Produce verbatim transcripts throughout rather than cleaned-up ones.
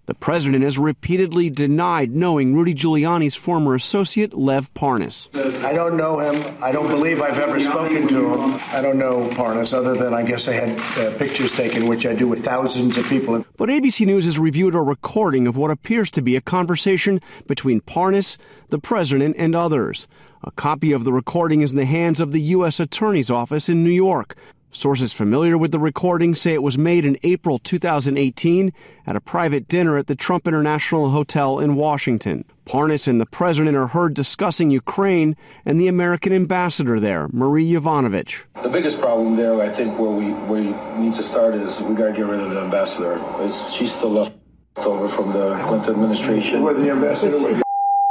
The president has repeatedly denied knowing Rudy Giuliani's former associate, Lev Parnas. I don't know him. I don't believe I've ever spoken to him. I don't know Parnas, other than I guess I had uh, pictures taken, which I do with thousands of people. But A B C News has reviewed a recording of what appears to be a conversation between Parnas, the president, and others. A copy of the recording is in the hands of the U S Attorney's Office in New York. Sources familiar with the recording say it was made in April two thousand eighteen at a private dinner at the Trump International Hotel in Washington. Parnas and the president are heard discussing Ukraine and the American ambassador there, Marie Yovanovitch. The biggest problem there, I think, where we, where we need to start is we got to get rid of the ambassador. It's, she's still left over from the Clinton administration. Where the ambassador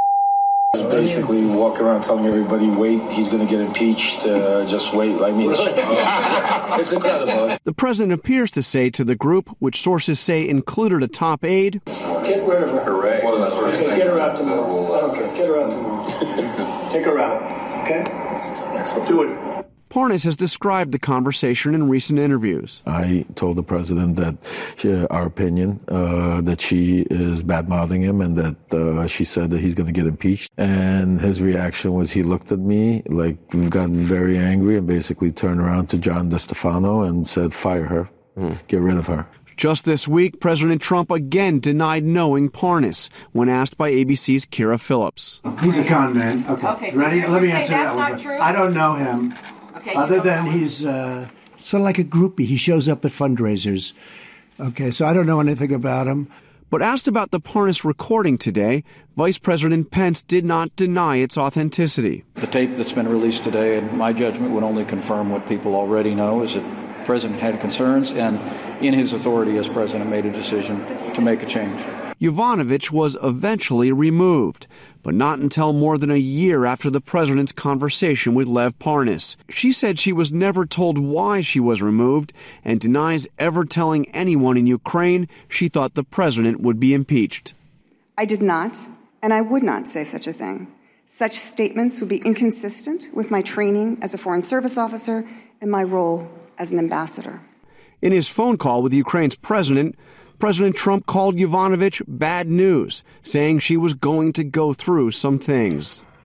basically walk around telling everybody, wait, he's going to get impeached, uh, just wait. I mean, it's incredible. The president appears to say to the group, which sources say included a top aide, get rid of her. Hooray. Okay, get her out tomorrow. I don't care. Get her out tomorrow. Take her out. Okay? Excellent. Do it. Parnas has described the conversation in recent interviews. I told the president that she, our opinion, uh, that she is bad-mouthing him and that uh, she said that he's going to get impeached. And his reaction was he looked at me like got very angry and basically turned around to John DeStefano and said, fire her, mm. get rid of her. Just this week, President Trump again denied knowing Parnas when asked by A B C's Kira Phillips. He's a con man. Okay, okay so ready? Let me answer that's that not one. True? I don't know him. Okay, Other than he's uh, sort of like a groupie. He shows up at fundraisers. Okay, so I don't know anything about him. But asked about the Parnas recording today, Vice President Pence did not deny its authenticity. The tape that's been released today, in my judgment, would only confirm what people already know, is that the president had concerns and in his authority as president made a decision to make a change. Yovanovitch was eventually removed, but not until more than a year after the president's conversation with Lev Parnas. She said she was never told why she was removed and denies ever telling anyone in Ukraine she thought the president would be impeached. I did not, and I would not say such a thing. Such statements would be inconsistent with my training as a Foreign Service officer and my role as an ambassador. In his phone call with Ukraine's president, President Trump called Yovanovitch bad news, saying she was going to go through some things.